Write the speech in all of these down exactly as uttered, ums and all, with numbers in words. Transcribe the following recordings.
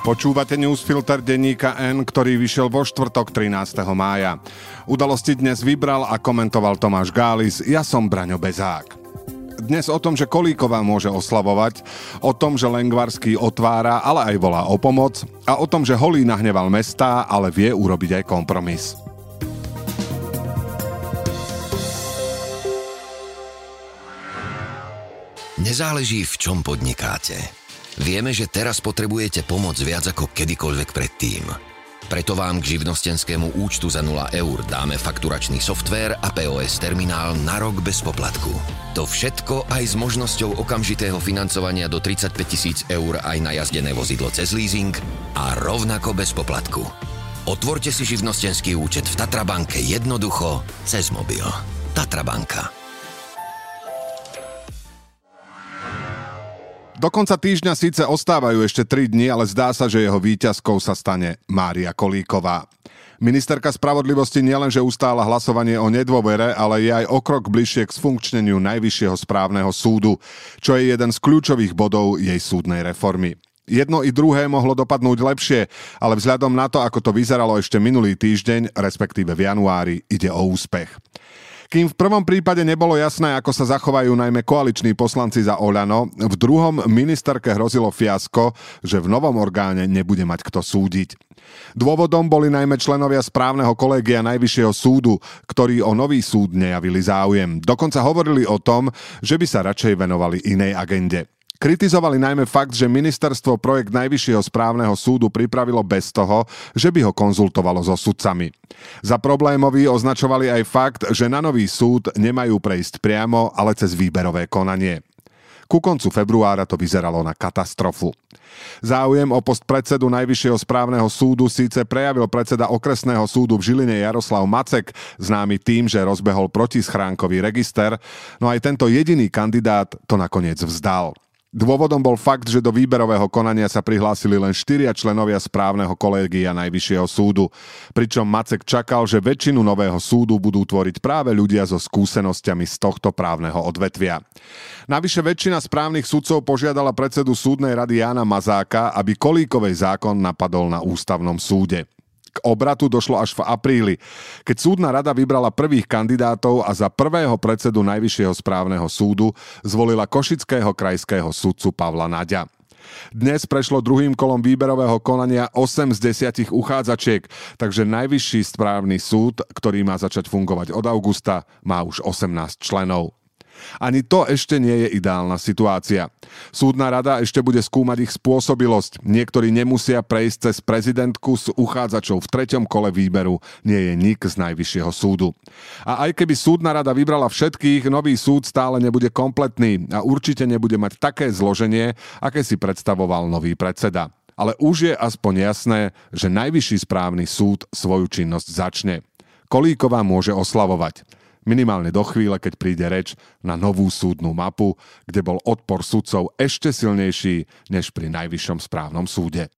Počúvate newsfilter denníka N, ktorý vyšiel vo štvrtok trinásteho mája. Udalosti dnes vybral a komentoval Tomáš Gális, ja som Braňo Bezák. Dnes o tom, že Kolíková môže oslavovať, o tom, že Lengvarský otvára, ale aj volá o pomoc a o tom, že Holý nahneval mestá, ale vie urobiť aj kompromis. Nezáleží, v čom podnikáte. Vieme, že teraz potrebujete pomoc viac ako kedykoľvek predtým. Preto vám k živnostenskému účtu za nula eur dáme fakturačný softvér a pé ó es terminál na rok bez poplatku. To všetko aj s možnosťou okamžitého financovania do tridsaťpäť tisíc eur aj na jazdené vozidlo cez leasing a rovnako bez poplatku. Otvorte si živnostenský účet v Tatrabanke jednoducho cez mobil. Tatrabanka. Do konca týždňa síce ostávajú ešte tri dni, ale zdá sa, že jeho víťazkou sa stane Mária Kolíková. Ministerka spravodlivosti nielenže ustála hlasovanie o nedôvere, ale je aj o krok bližšie k sfunkčneniu Najvyššieho správneho súdu, čo je jeden z kľúčových bodov jej súdnej reformy. Jedno i druhé mohlo dopadnúť lepšie, ale vzhľadom na to, ako to vyzeralo ešte minulý týždeň, respektíve v januári, ide o úspech. Kým v prvom prípade nebolo jasné, ako sa zachovajú najmä koaliční poslanci za Oľano, v druhom ministerke hrozilo fiasko, že v novom orgáne nebude mať kto súdiť. Dôvodom boli najmä členovia správneho kolégia Najvyššieho súdu, ktorí o nový súd nejavili záujem. Dokonca hovorili o tom, že by sa radšej venovali inej agende. Kritizovali najmä fakt, že ministerstvo projekt Najvyššieho správneho súdu pripravilo bez toho, že by ho konzultovalo so sudcami. Za problémový označovali aj fakt, že na nový súd nemajú prejsť priamo, ale cez výberové konanie. Ku koncu februára to vyzeralo na katastrofu. Záujem o post predsedu Najvyššieho správneho súdu síce prejavil predseda okresného súdu v Žiline Jaroslav Macek, známy tým, že rozbehol protischránkový register, no aj tento jediný kandidát to nakoniec vzdal. Dôvodom bol fakt, že do výberového konania sa prihlásili len štyria členovia správneho kolégia Najvyššieho súdu, pričom Macek čakal, že väčšinu nového súdu budú tvoriť práve ľudia so skúsenosťami z tohto právneho odvetvia. Navyše väčšina správnych sudcov požiadala predsedu súdnej rady Jána Mazáka, aby Kolíkovej zákon napadol na ústavnom súde. K obratu došlo až v apríli, keď súdna rada vybrala prvých kandidátov a za prvého predsedu Najvyššieho správneho súdu zvolila košického krajského sudcu Pavla Naďa. Dnes prešlo druhým kolom výberového konania osem z desiatich uchádzačiek, takže Najvyšší správny súd, ktorý má začať fungovať od augusta, má už osemnásť členov. Ani to ešte nie je ideálna situácia. Súdna rada ešte bude skúmať ich spôsobilosť. Niektorí nemusia prejsť cez prezidentku, z uchádzačov v treťom kole výberu nie je nik z Najvyššieho súdu. A aj keby súdna rada vybrala všetkých, nový súd stále nebude kompletný a určite nebude mať také zloženie, aké si predstavoval nový predseda. Ale už je aspoň jasné, že Najvyšší správny súd svoju činnosť začne. Kolíková môže oslavovať. Minimálne do chvíle, keď príde reč na novú súdnu mapu, kde bol odpor sudcov ešte silnejší než pri Najvyššom správnom súde.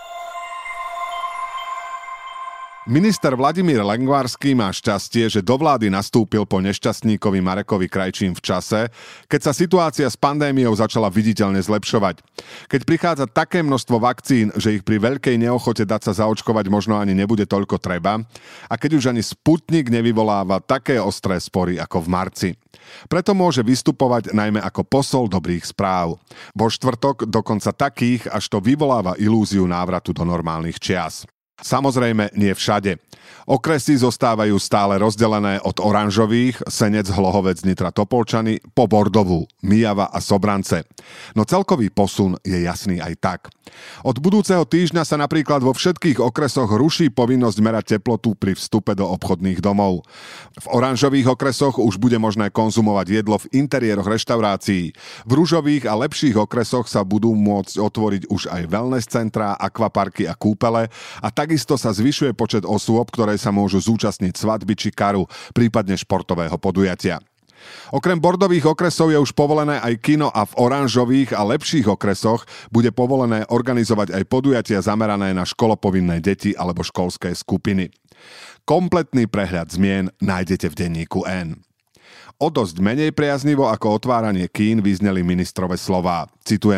Minister Vladimír Lengvarský má šťastie, že do vlády nastúpil po nešťastníkovi Marekovi Krajčím v čase, keď sa situácia s pandémiou začala viditeľne zlepšovať. Keď prichádza také množstvo vakcín, že ich pri veľkej neochote dať sa zaočkovať možno ani nebude toľko treba, a keď už ani Sputnik nevyvoláva také ostré spory ako v marci. Preto môže vystupovať najmä ako posol dobrých správ. Vo štvrtok dokonca takých, až to vyvoláva ilúziu návratu do normálnych čias. Samozrejme nie všade. Okresy zostávajú stále rozdelené od oranžových, Senec, Hlohovec, Nitra, Topolčany, po Bordovú, Myjava a Sobrance. No celkový posun je jasný aj tak. Od budúceho týždňa sa napríklad vo všetkých okresoch ruší povinnosť merať teplotu pri vstupe do obchodných domov. V oranžových okresoch už bude možné konzumovať jedlo v interiéroch reštaurácií. V ružových a lepších okresoch sa budú môcť otvoriť už aj wellness centrá, akvaparky a kúpele a takisto sa zvyšuje počet osôb, ktoré sa môžu zúčastniť svadby či karu, prípadne športového podujatia. Okrem bordových okresov je už povolené aj kino a v oranžových a lepších okresoch bude povolené organizovať aj podujatia zamerané na školopovinné deti alebo školské skupiny. Kompletný prehľad zmien nájdete v denníku N. O dosť menej priaznivo ako otváranie kín vyzneli ministrove slová. Citujeme.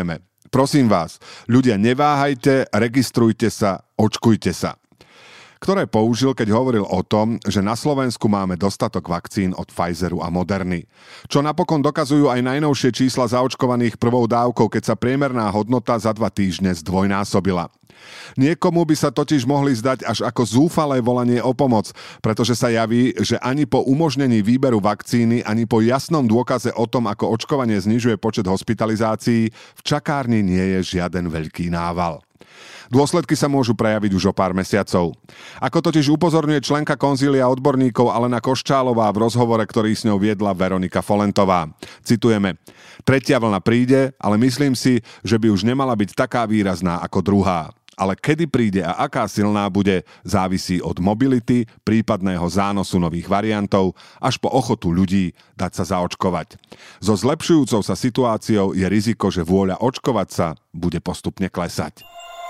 Prosím vás, ľudia, neváhajte, registrujte sa, očkujte sa. Ktoré použil, keď hovoril o tom, že na Slovensku máme dostatok vakcín od Pfizeru a Moderny. Čo napokon dokazujú aj najnovšie čísla zaočkovaných prvou dávkou, keď sa priemerná hodnota za dva týždne zdvojnásobila. Niekomu by sa totiž mohli zdať až ako zúfalé volanie o pomoc, pretože sa javí, že ani po umožnení výberu vakcíny, ani po jasnom dôkaze o tom, ako očkovanie znižuje počet hospitalizácií, v čakárni nie je žiaden veľký nával. Dôsledky sa môžu prejaviť už o pár mesiacov. Ako totiž upozorňuje členka konzília odborníkov Alena Koščálová v rozhovore, ktorý s ňou viedla Veronika Folentová. Citujeme: Tretia vlna príde, ale myslím si, že by už nemala byť taká výrazná ako druhá. Ale kedy príde a aká silná bude, závisí od mobility, prípadného zánosu nových variantov, až po ochotu ľudí dať sa zaočkovať. So zlepšujúcou sa situáciou je riziko, že vôľa očkovať sa bude postupne klesať.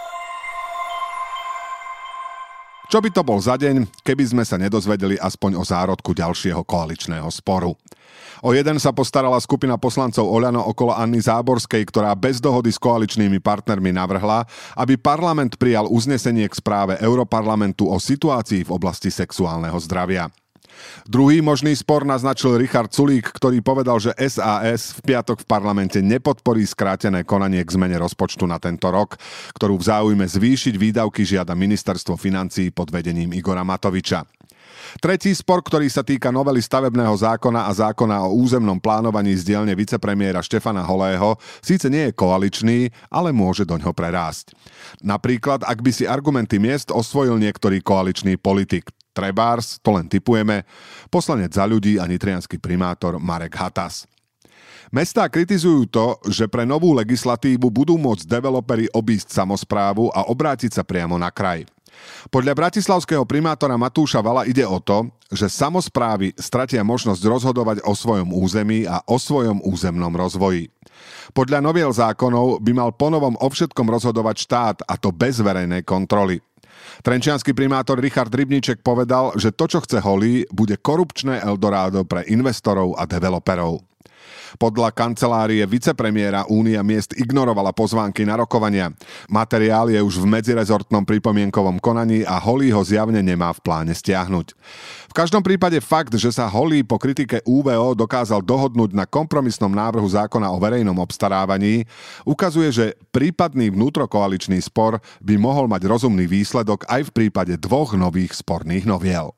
Čo by to bol za deň, keby sme sa nedozvedeli aspoň o zárodku ďalšieho koaličného sporu? O jeden sa postarala skupina poslancov Oľano okolo Anny Záborskej, ktorá bez dohody s koaličnými partnermi navrhla, aby parlament prijal uznesenie k správe Europarlamentu o situácii v oblasti sexuálneho zdravia. Druhý možný spor naznačil Richard Sulík, ktorý povedal, že es a es v piatok v parlamente nepodporí skrátené konanie k zmene rozpočtu na tento rok, ktorú v záujme zvýšiť výdavky žiada ministerstvo financií pod vedením Igora Matoviča. Tretí spor, ktorý sa týka novely stavebného zákona a zákona o územnom plánovaní z dielne vicepremiéra Štefana Holého, síce nie je koaličný, ale môže doňho prerásť. Napríklad, ak by si argumenty miest osvojil niektorý koaličný politik. Trebárs, to len tipujeme, poslanec Za ľudí a nitriansky primátor Marek Hatas. Mestá kritizujú to, že pre novú legislatívu budú môcť developeri obísť samosprávu a obrátiť sa priamo na kraj. Podľa bratislavského primátora Matúša Vala ide o to, že samosprávy stratia možnosť rozhodovať o svojom území a o svojom územnom rozvoji. Podľa noviel zákonov by mal ponovom o všetkom rozhodovať štát, a to bez verejnej kontroly. Trenčiansky primátor Richard Rybníček povedal, že to, čo chce Holý, bude korupčné Eldorado pre investorov a developerov. Podľa kancelárie vicepremiéra Únia miest ignorovala pozvánky na rokovania. Materiál je už v medzirezortnom pripomienkovom konaní a Holý ho zjavne nemá v pláne stiahnuť. V každom prípade fakt, že sa Holý po kritike ú vé ó dokázal dohodnúť na kompromisnom návrhu zákona o verejnom obstarávaní, ukazuje, že prípadný vnútrokoaličný spor by mohol mať rozumný výsledok aj v prípade dvoch nových sporných noviel.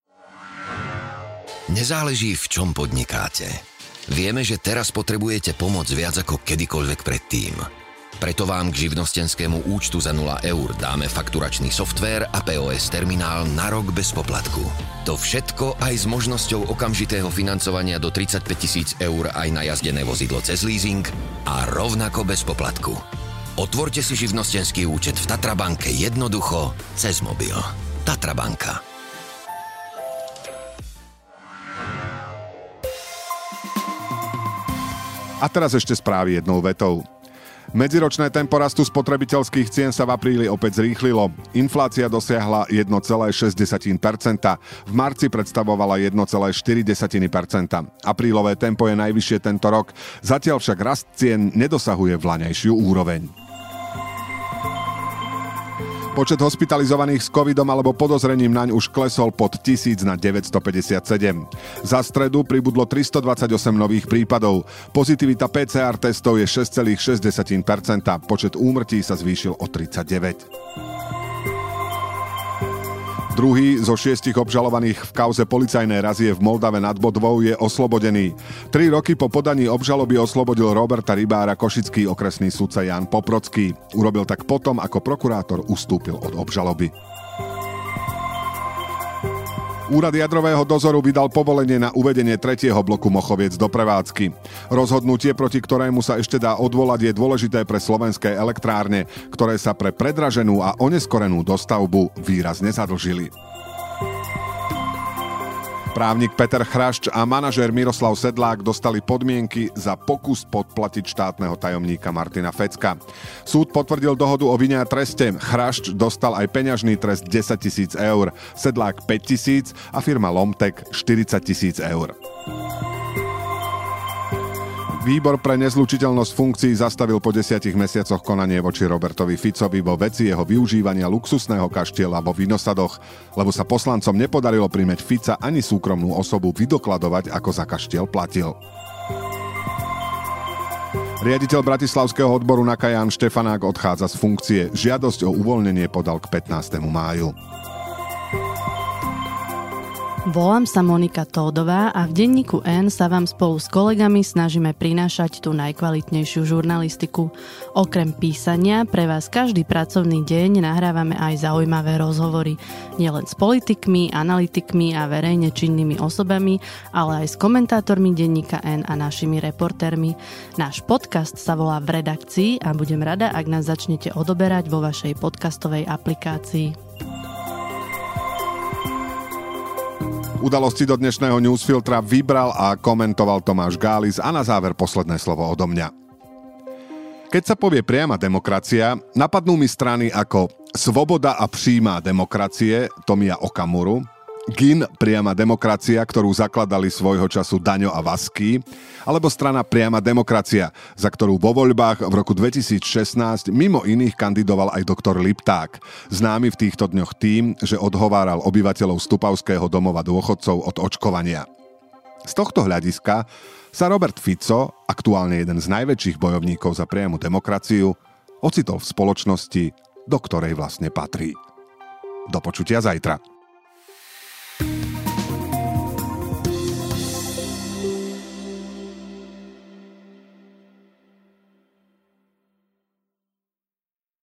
Nezáleží, v čom podnikáte. Vieme, že teraz potrebujete pomoc viac ako kedykoľvek predtým. Preto vám k živnostenskému účtu za nula eur dáme fakturačný softvér a pé ó es terminál na rok bez poplatku. To všetko aj s možnosťou okamžitého financovania do tridsaťpäť tisíc eur aj na jazdené vozidlo cez leasing a rovnako bez poplatku. Otvorte si živnostenský účet v Tatrabanke jednoducho cez mobil. Tatrabanka. A teraz ešte správy jednou vetou. Medziročné tempo rastu spotrebiteľských cien sa v apríli opäť zrýchlilo. Inflácia dosiahla jeden celá šesť percenta. V marci predstavovala jeden celá štyri percenta. Aprílové tempo je najvyššie tento rok. Zatiaľ však rast cien nedosahuje vlaňajšiu úroveň. Počet hospitalizovaných s covidom alebo podozrením naň už klesol pod tisíc na deväťstopäťdesiatsedem. Za stredu pribudlo tristodvadsaťosem nových prípadov. Pozitivita pé cé er testov je šesť celá šesť percenta. Počet úmrtí sa zvýšil o tridsaťdeväť. Druhý zo šiestich obžalovaných v kauze policajnej razie v Moldave nad Bodvou je oslobodený. Tri roky po podaní obžaloby oslobodil Roberta Rybára košický okresný sudca Ján Poprocký. Urobil tak potom, ako prokurátor ustúpil od obžaloby. Úrad jadrového dozoru vydal povolenie na uvedenie tretieho bloku Mochoviec do prevádzky. Rozhodnutie, proti ktorému sa ešte dá odvolať, je dôležité pre slovenské elektrárne, ktoré sa pre predraženú a oneskorenú dostavbu výrazne zadlžili. Právnik Peter Chrašč a manažér Miroslav Sedlák dostali podmienky za pokus podplatiť štátneho tajomníka Martina Fecka. Súd potvrdil dohodu o vine a treste. Chrašč dostal aj peňažný trest desať tisíc eur, Sedlák päť tisíc a firma Lomtek štyridsať tisíc eur. Výbor pre nezlučiteľnosť funkcií zastavil po desiatich mesiacoch konanie voči Robertovi Ficovi vo veci jeho využívania luxusného kaštieľa vo Vinosadoch, lebo sa poslancom nepodarilo primäť Fica ani súkromnú osobu vydokladovať, ako za kaštiel platil. Riaditeľ bratislavského odboru NAKA Ján Štefanák odchádza z funkcie. Žiadosť o uvoľnenie podal k pätnástemu máju. Volám sa Monika Tódová a v denníku N sa vám spolu s kolegami snažíme prinášať tú najkvalitnejšiu žurnalistiku. Okrem písania pre vás každý pracovný deň nahrávame aj zaujímavé rozhovory. Nielen s politikmi, analytikmi a verejne činnými osobami, ale aj s komentátormi denníka N a našimi reportérmi. Náš podcast sa volá V redakcii a budem rada, ak nás začnete odoberať vo vašej podcastovej aplikácii. Udalosti do dnešného newsfiltra vybral a komentoval Tomáš Gális a na záver posledné slovo odo mňa. Keď sa povie priama demokracia, napadnú mi strany ako Svoboda a príjma demokracie Tomia Okamuru, gé í en priama demokracia, ktorú zakladali svojho času Daňo a Vasky, alebo strana Priama demokracia, za ktorú vo voľbách v roku dvetisícšestnásť mimo iných kandidoval aj doktor Lipták, známy v týchto dňoch tým, že odhováral obyvateľov Stupavského domova dôchodcov od očkovania. Z tohto hľadiska sa Robert Fico, aktuálne jeden z najväčších bojovníkov za priamu demokraciu, ocitol v spoločnosti, do ktorej vlastne patrí. Do počutia zajtra.